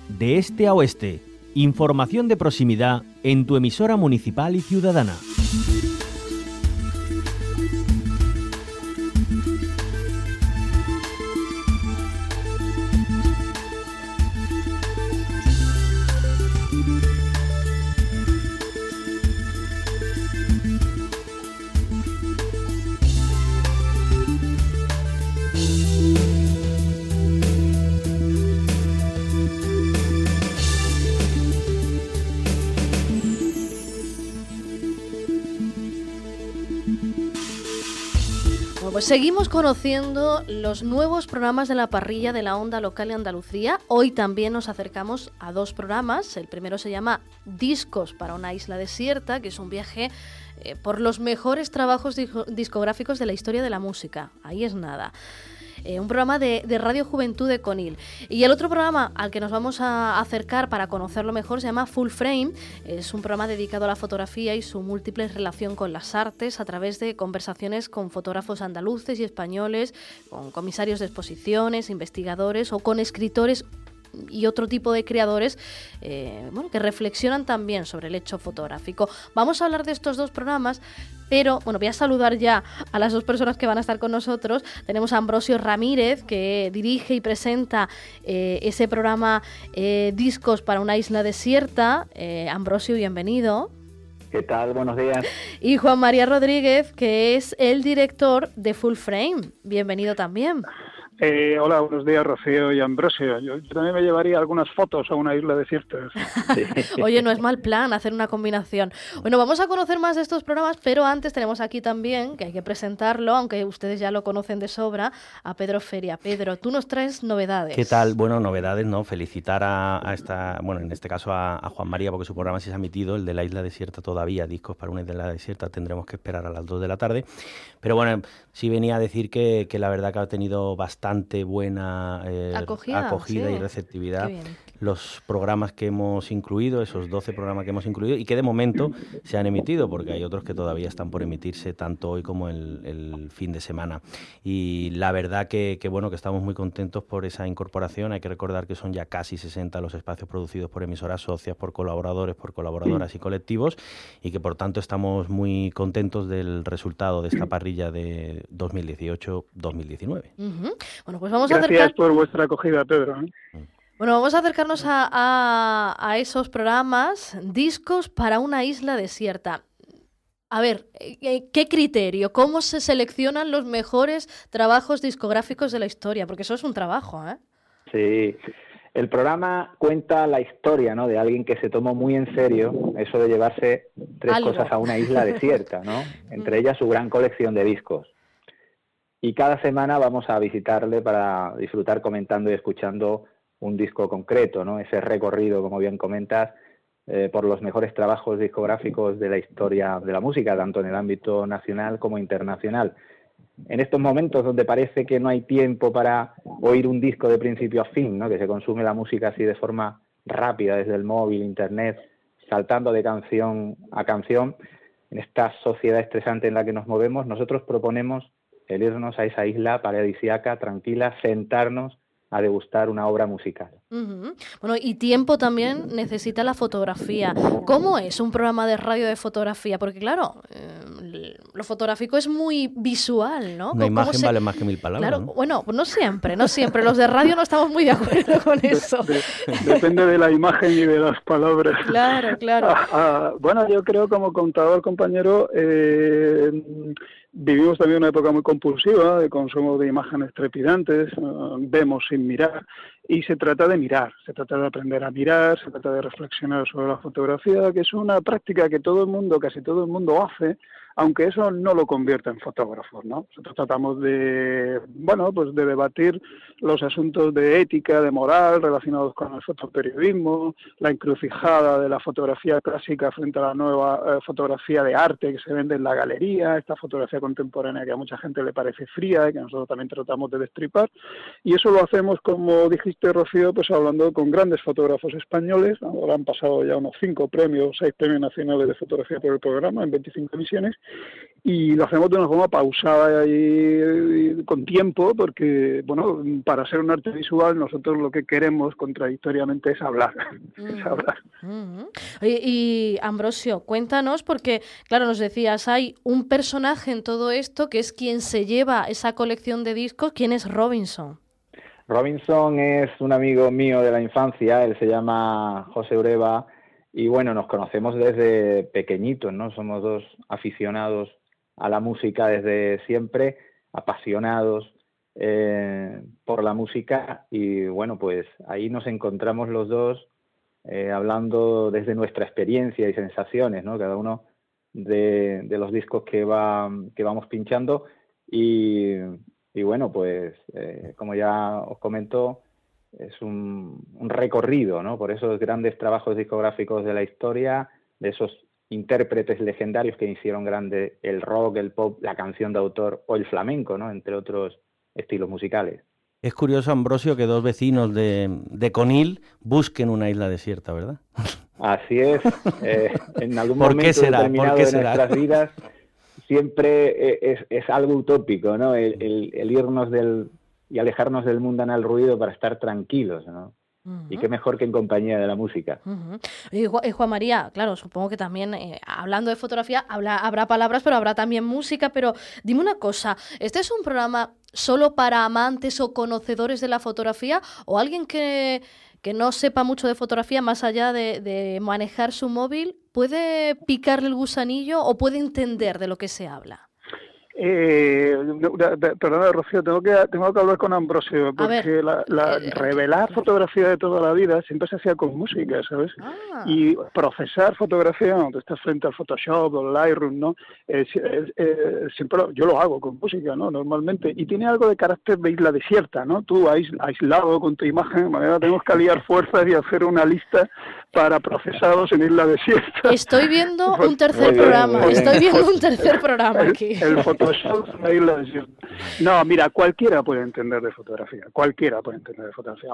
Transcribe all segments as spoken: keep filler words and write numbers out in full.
de este a oeste. Información de proximidad en tu emisora municipal y ciudadana. Pues seguimos conociendo los nuevos programas de la parrilla de la Onda Local de Andalucía. Hoy también nos acercamos a dos programas. El primero se llama Discos para una isla desierta, que es un viaje eh, por los mejores trabajos discográficos de la historia de la música. Ahí es nada. Eh, un programa de, de Radio Juventud de Conil. Y el otro programa al que nos vamos a acercar para conocerlo mejor se llama Full Frame. Es un programa dedicado a la fotografía y su múltiple relación con las artes a través de conversaciones con fotógrafos andaluces y españoles, con comisarios de exposiciones, investigadores o con escritores y otro tipo de creadores eh, bueno, que reflexionan también sobre el hecho fotográfico. Vamos a hablar de estos dos programas, pero bueno, voy a saludar ya a las dos personas que van a estar con nosotros. Tenemos a Ambrosio Ramírez, que dirige y presenta eh, ese programa eh, Discos para una isla desierta. Eh, Ambrosio, bienvenido. ¿Qué tal? Buenos días. Y Juan María Rodríguez, que es el director de Full Frame. Bienvenido también. Eh, hola, buenos días, Rocío y Ambrosio. Yo, yo también me llevaría algunas fotos a una isla desierta. Sí. Oye, no es mal plan hacer una combinación. Bueno, vamos a conocer más de estos programas, pero antes tenemos aquí también, que hay que presentarlo, aunque ustedes ya lo conocen de sobra, a Pedro Feria. Pedro, tú nos traes novedades. ¿Qué tal? Bueno, novedades, ¿no? Felicitar a, a esta, bueno, en este caso a, a Juan María, porque su programa sí se ha emitido, el de la isla desierta todavía, Discos para una isla desierta, tendremos que esperar a las dos de la tarde. Pero bueno, sí venía a decir que, que la verdad que ha tenido bastante buena eh, acogida, acogida sí. y receptividad los programas que hemos incluido, esos doce programas que hemos incluido y que de momento se han emitido, porque hay otros que todavía están por emitirse tanto hoy como el, el fin de semana. Y la verdad que, que bueno, que estamos muy contentos por esa incorporación. Hay que recordar que son ya casi sesenta los espacios producidos por emisoras socias, por colaboradores, por colaboradoras y colectivos, y que por tanto estamos muy contentos del resultado de esta parrilla de dos mil dieciocho dos mil diecinueve. Uh-huh. Bueno, pues vamos Gracias a acercar... por vuestra acogida, Pedro. ¿eh? Bueno, vamos a acercarnos a, a, a esos programas, Discos para una isla desierta. A ver, ¿qué criterio? ¿Cómo se seleccionan los mejores trabajos discográficos de la historia? Porque eso es un trabajo, ¿eh? Sí, el programa cuenta la historia, ¿no?, de alguien que se tomó muy en serio eso de llevarse tres Algo. cosas a una isla desierta, ¿no? Entre ellas su gran colección de discos. Y cada semana vamos a visitarle para disfrutar comentando y escuchando un disco concreto, ¿no? Ese recorrido, como bien comentas, eh, por los mejores trabajos discográficos de la historia de la música, tanto en el ámbito nacional como internacional. En estos momentos donde parece que no hay tiempo para oír un disco de principio a fin, ¿no?, que se consume la música así de forma rápida desde el móvil, internet, saltando de canción a canción, en esta sociedad estresante en la que nos movemos, nosotros proponemos el irnos a esa isla paradisíaca, tranquila, sentarnos a degustar una obra musical. Uh-huh. Bueno, y tiempo también necesita la fotografía. ¿Cómo es un programa de radio de fotografía? Porque claro, eh, lo fotográfico es muy visual, ¿no? Una imagen se... vale más que mil palabras, Claro, ¿no? Bueno, no siempre, no siempre. Los de radio no estamos muy de acuerdo con eso. De, de, depende de la imagen y de las palabras. Claro, claro. Ah, ah, bueno, yo creo, como contador, compañero, eh, vivimos también una época muy compulsiva de consumo de imágenes trepidantes, uh, vemos sin mirar, y se trata de mirar, se trata de aprender a mirar, se trata de reflexionar sobre la fotografía, que es una práctica que todo el mundo, casi todo el mundo hace, aunque eso no lo convierta en fotógrafos, ¿no? Nosotros tratamos de, bueno, pues de debatir los asuntos de ética, de moral, relacionados con el fotoperiodismo, la encrucijada de la fotografía clásica frente a la nueva eh, fotografía de arte que se vende en la galería, esta fotografía contemporánea que a mucha gente le parece fría y que nosotros también tratamos de destripar, y eso lo hacemos, como dijiste, Rocío, pues hablando con grandes fotógrafos españoles. Ahora han pasado ya unos cinco premios, seis premios nacionales de fotografía por el programa en veinticinco emisiones, y lo hacemos de una forma pausada y con tiempo, porque, bueno, para para ser un arte visual, nosotros lo que queremos contradictoriamente es hablar. Mm. es hablar. Mm-hmm. y, y Ambrosio, cuéntanos, porque claro, nos decías, hay un personaje en todo esto que es quien se lleva esa colección de discos. ¿Quién es Robinson? Robinson es un amigo mío de la infancia, él se llama José Ureva, y bueno, nos conocemos desde pequeñitos, ¿no? Somos dos aficionados a la música desde siempre, apasionados eh, por la música, y bueno, pues ahí nos encontramos los dos eh, hablando desde nuestra experiencia y sensaciones, ¿no? Cada uno de, de los discos que va que vamos pinchando, y, y bueno, pues eh, como ya os comento, es un, un recorrido, ¿no? Por esos grandes trabajos discográficos de la historia, de esos intérpretes legendarios que hicieron grande el rock, el pop, la canción de autor o el flamenco, ¿no? Entre otros estilos musicales. Es curioso, Ambrosio, que dos vecinos de, de Conil busquen una isla desierta, ¿verdad? Así es. Eh, en algún ¿Por momento qué será? determinado ¿Por qué de será? nuestras vidas siempre es, es algo utópico, ¿no? El, el, el irnos del y alejarnos del mundanal ruido para estar tranquilos, ¿no? Uh-huh. Y qué mejor que en compañía de la música. Uh-huh. Y, y Juan María, claro, supongo que también, eh, hablando de fotografía, habla, habrá palabras, pero habrá también música. Pero dime una cosa, ¿este es un programa solo para amantes o conocedores de la fotografía, o alguien que, que no sepa mucho de fotografía, más allá de, de manejar su móvil, puede picarle el gusanillo o puede entender de lo que se habla? Eh, perdona, Rocío, tengo que tengo que hablar con Ambrosio, porque la, la eh, revelar eh, fotografía de toda la vida siempre se hacía con música, ¿sabes? Ah. Y procesar fotografía, cuando estás frente al Photoshop o el Lightroom, ¿no? Eh, eh, eh, siempre lo, yo lo hago con música, ¿no? Normalmente, y tiene algo de carácter de isla desierta, ¿no? Tú aislado con tu imagen, de manera tenemos que aliar fuerzas y hacer una lista para procesados en isla desierta. Estoy viendo un tercer programa, estoy viendo un tercer programa aquí. El, el No, mira, cualquiera puede entender de fotografía, cualquiera puede entender de fotografía.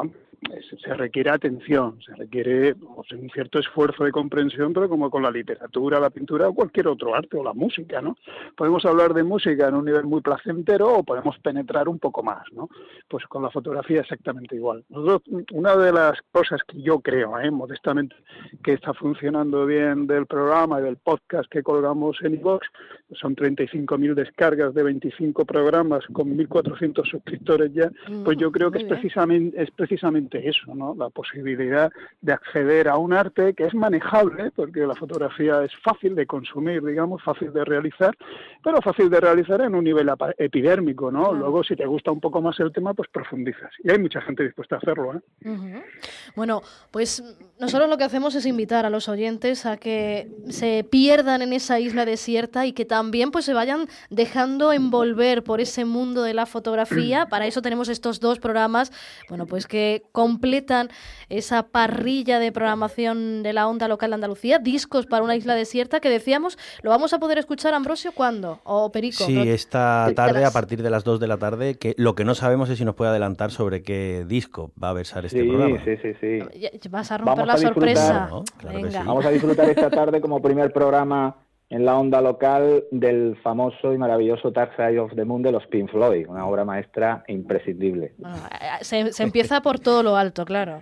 Se requiere atención, se requiere o sea, un cierto esfuerzo de comprensión, pero como con la literatura, la pintura o cualquier otro arte o la música, ¿no? Podemos hablar de música en un nivel muy placentero o podemos penetrar un poco más, ¿no? Pues con la fotografía exactamente igual. Nosotros, una de las cosas que yo creo, ¿eh? modestamente, que está funcionando bien del programa y del podcast que colgamos en iVoox, son treinta y cinco mil descargas de veinticinco programas con mil cuatrocientos suscriptores ya, pues yo creo que es precisamente, es precisamente eso, ¿no? La posibilidad de acceder a un arte que es manejable, porque la fotografía es fácil de consumir, digamos, fácil de realizar, pero fácil de realizar en un nivel epidérmico, ¿no? Luego, si te gusta un poco más el tema, pues profundizas. Y hay mucha gente dispuesta a hacerlo, ¿eh? Uh-huh. Bueno, pues nosotros lo que hacemos es invitar a los oyentes a que se pierdan en esa isla desierta y que también pues se vayan dejando envolver por ese mundo de la fotografía. Para eso tenemos estos dos programas, bueno, pues que completan esa parrilla de programación de la onda local de Andalucía, discos para una isla desierta, que decíamos, ¿lo vamos a poder escuchar, Ambrosio, cuándo? ¿O Perico? Sí, ¿no? esta tarde, a partir de las dos de la tarde, que lo que no sabemos es si nos puede adelantar sobre qué disco va a versar este sí, programa. Sí, sí, sí. Vas a romper vamos la a sorpresa. ¿No? Claro Venga. que sí. Vamos a disfrutar esta tarde como primer programa en la onda local del famoso y maravilloso Dark Side of the Moon de los Pink Floyd, una obra maestra imprescindible. Bueno, se, se empieza por todo lo alto, claro.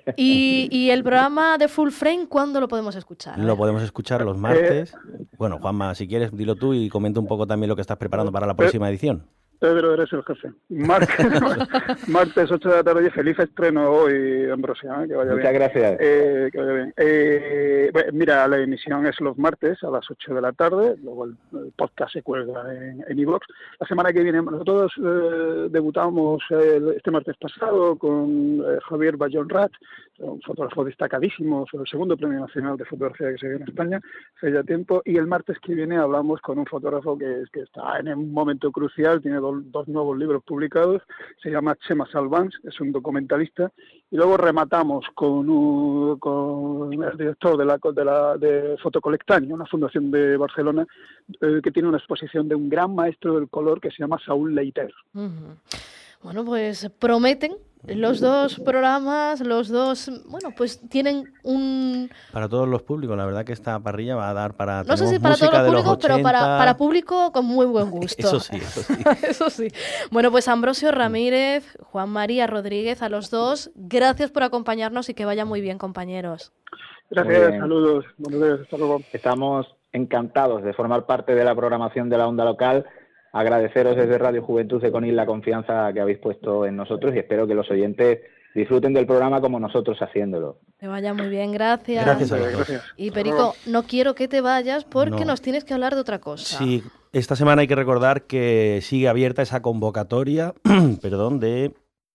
Y, y el programa de Full Frame, ¿cuándo lo podemos escuchar? Lo podemos escuchar los martes. Bueno, Juanma, si quieres, dilo tú y comenta un poco también lo que estás preparando para la próxima edición. Pedro, eres el jefe. Martes, martes ocho de la tarde, feliz estreno hoy, Ambrosio, ¿eh? Que vaya Muchas bien. gracias. Eh, que vaya bien. Eh, bueno, mira, la emisión es los martes a las ocho de la tarde, luego el, el podcast se cuelga en, en iVoox. La semana que viene, nosotros eh, debutamos el, este martes pasado con eh, Javier Bayón Rat, un fotógrafo destacadísimo, el segundo premio nacional de fotografía que se dio en España hace ya tiempo, y el martes que viene hablamos con un fotógrafo que, que está en un momento crucial, tiene dos, dos nuevos libros publicados, se llama Chema Salvans, es un documentalista, y luego rematamos con, un, con el director de la de, la, de Fotocolectania, una fundación de Barcelona, eh, que tiene una exposición de un gran maestro del color que se llama Saúl Leiter. Uh-huh. Bueno, pues prometen Los dos programas, los dos, bueno, pues tienen un... Para todos los públicos, la verdad que esta parrilla va a dar para... No sé si para todos los públicos, pero para, para público con muy buen gusto. Eso sí, eso sí. Eso sí. Bueno, pues Ambrosio Ramírez, Juan María Rodríguez, a los dos, gracias por acompañarnos y que vaya muy bien, compañeros. Gracias, saludos. Buenos días, hasta luego. Estamos encantados de formar parte de la programación de la Onda Local. Agradeceros desde Radio Juventud de Conil la confianza que habéis puesto en nosotros y espero que los oyentes disfruten del programa como nosotros haciéndolo. Que vaya muy bien, gracias. Gracias a todos. Y Perico, no quiero que te vayas porque no. nos tienes que hablar de otra cosa. Sí, esta semana hay que recordar que sigue abierta esa convocatoria, perdón, de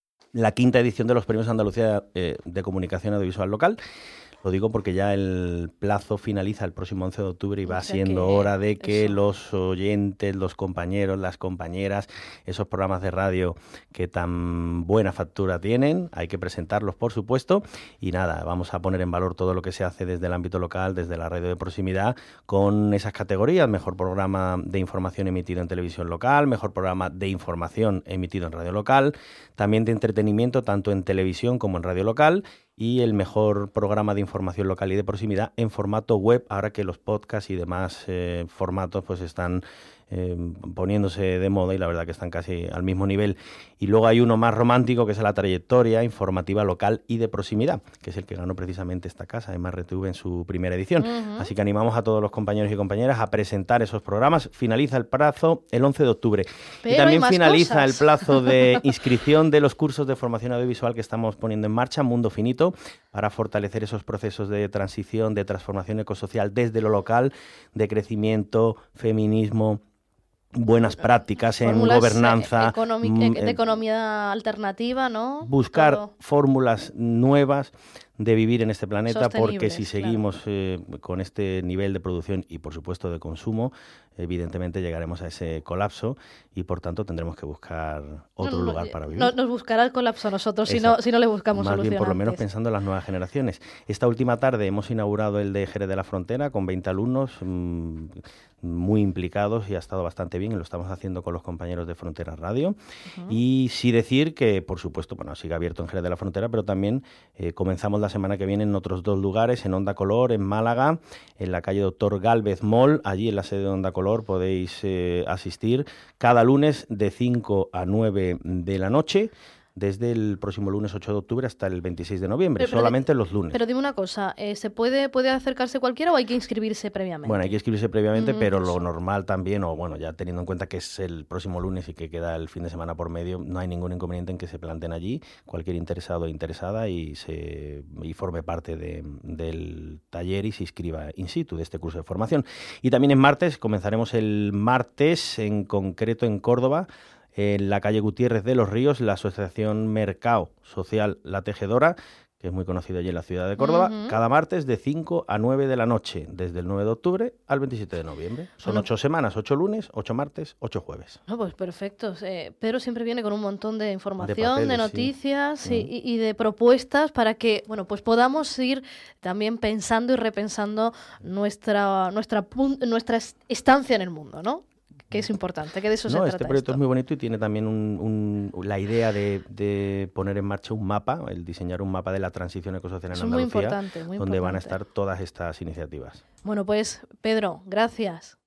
la quinta edición de los Premios Andalucía eh, de Comunicación Audiovisual Local. Lo digo porque ya el plazo finaliza el próximo once de octubre y va o sea siendo que hora de que eso. Los oyentes, los compañeros, las compañeras, esos programas de radio que tan buena factura tienen, hay que presentarlos, por supuesto. Y nada, vamos a poner en valor todo lo que se hace desde el ámbito local, desde la radio de proximidad, con esas categorías. Mejor programa de información emitido en televisión local, mejor programa de información emitido en radio local, también de entretenimiento tanto en televisión como en radio local, y el mejor programa de información local y de proximidad en formato web, ahora que los podcasts y demás eh, formatos pues están eh, poniéndose de moda y la verdad que están casi al mismo nivel. Y luego hay uno más romántico que es la trayectoria informativa local y de proximidad, que es el que ganó precisamente esta casa, M R T V, en su primera edición. Uh-huh. Así que animamos a todos los compañeros y compañeras a presentar esos programas. Finaliza el plazo el once de octubre. Pero y también finaliza cosas. el plazo de inscripción de los cursos de formación audiovisual que estamos poniendo en marcha, Mundo Finito, para fortalecer esos procesos de transición, de transformación ecosocial desde lo local, de crecimiento, feminismo, buenas prácticas fórmulas en gobernanza, economi- de economía alternativa, ¿no? Buscar Todo. fórmulas nuevas de vivir en este planeta, porque si claro. seguimos eh, con este nivel de producción y por supuesto de consumo, evidentemente llegaremos a ese colapso y por tanto tendremos que buscar otro no, no, lugar para vivir. No, nos buscará el colapso a nosotros si no, si no le buscamos Más solución bien, por lo menos antes. pensando en las nuevas generaciones. Esta última tarde hemos inaugurado el de Jerez de la Frontera con veinte alumnos mmm, muy implicados y ha estado bastante bien y lo estamos haciendo con los compañeros de Frontera Radio. Uh-huh. Y sí decir que, por supuesto, bueno, sigue abierto en Jerez de la Frontera, pero también eh, comenzamos la semana que viene en otros dos lugares, en Onda Color, en Málaga, en la calle Doctor Gálvez Mall. Allí en la sede de Onda Color podéis eh, asistir cada lunes de cinco a nueve de la noche, desde el próximo lunes ocho de octubre hasta el veintiséis de noviembre, pero, pero solamente de, los lunes. Pero dime una cosa, eh, ¿se puede, puede acercarse cualquiera o hay que inscribirse previamente? Bueno, hay que inscribirse previamente, mm, pero eso. Lo normal también, o bueno, ya teniendo en cuenta que es el próximo lunes y que queda el fin de semana por medio, no hay ningún inconveniente en que se planteen allí cualquier interesado o interesada y se y forme parte de, del taller y se inscriba in situ de este curso de formación. Y también en martes, comenzaremos el martes, en concreto en Córdoba, en la calle Gutiérrez de los Ríos, la Asociación Mercado Social La Tejedora, que es muy conocida allí en la ciudad de Córdoba, uh-huh. cada martes de cinco a nueve de la noche, desde el nueve de octubre al veintisiete de noviembre. Son bueno, ocho semanas, ocho lunes, ocho martes, ocho jueves. No, pues perfecto. Eh, Pedro siempre viene con un montón de información, de, papeles, de noticias sí. y, uh-huh. y, y de propuestas para que, bueno, pues podamos ir también pensando y repensando nuestra, nuestra, nuestra estancia en el mundo, ¿no? Que es importante, que de eso no, se trata. Este proyecto esto. es muy bonito y tiene también un, un, la idea de, de poner en marcha un mapa, el diseñar un mapa de la transición ecosocial en eso Andalucía, muy importante, muy donde importante. van a estar todas estas iniciativas. Bueno, pues Pedro, gracias.